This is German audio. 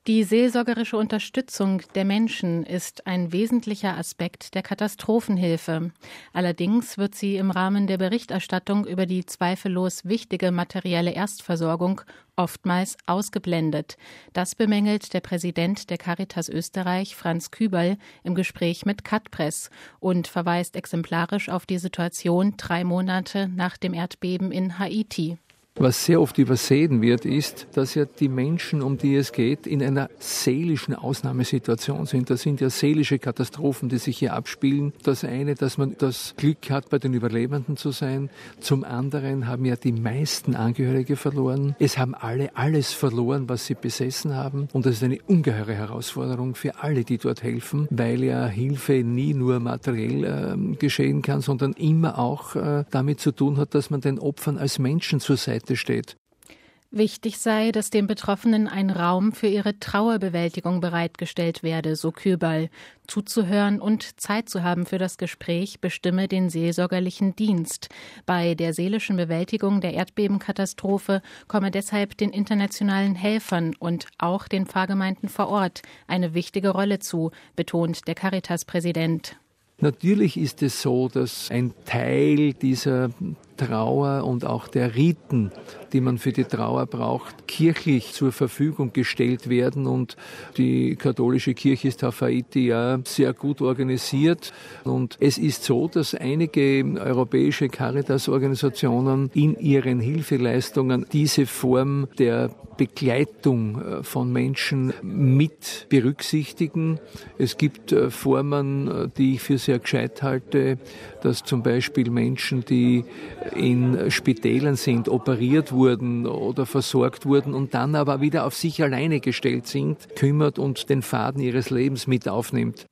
Die seelsorgerische Unterstützung der Menschen ist ein wesentlicher Aspekt der Katastrophenhilfe. Allerdings wird sie im Rahmen der Berichterstattung über die zweifellos wichtige materielle Erstversorgung oftmals ausgeblendet. Das bemängelt der Präsident der Caritas Österreich, Franz Küberl, im Gespräch mit Katpress und verweist exemplarisch auf die Situation 3 Monate nach dem Erdbeben in Haiti. Was sehr oft übersehen wird, ist, dass ja die Menschen, um die es geht, in einer seelischen Ausnahmesituation sind. Das sind ja seelische Katastrophen, die sich hier abspielen. Das eine, dass man das Glück hat, bei den Überlebenden zu sein. Zum anderen haben ja die meisten Angehörige verloren. Es haben alle alles verloren, was sie besessen haben. Und das ist eine ungeheure Herausforderung für alle, die dort helfen, weil ja Hilfe nie nur materiell geschehen kann, sondern immer auch damit zu tun hat, dass man den Opfern als Menschen zur Seite steht. Wichtig sei, dass den Betroffenen ein Raum für ihre Trauerbewältigung bereitgestellt werde, so Küberl. Zuzuhören und Zeit zu haben für das Gespräch bestimme den seelsorgerlichen Dienst. Bei der seelischen Bewältigung der Erdbebenkatastrophe komme deshalb den internationalen Helfern und auch den Pfarrgemeinden vor Ort eine wichtige Rolle zu, betont der Caritas-Präsident. Natürlich ist es so, dass ein Teil dieser Trauer und auch der Riten, die man für die Trauer braucht, kirchlich zur Verfügung gestellt werden. Und die katholische Kirche ist auf Haiti ja sehr gut organisiert. Und es ist so, dass einige europäische Caritas-Organisationen in ihren Hilfeleistungen diese Form der Begleitung von Menschen mit berücksichtigen. Es gibt Formen, die ich für sehr gescheit halte, dass zum Beispiel Menschen, die in Spitälern sind, operiert wurden oder versorgt wurden und dann aber wieder auf sich alleine gestellt sind, kümmert und den Faden ihres Lebens mit aufnimmt.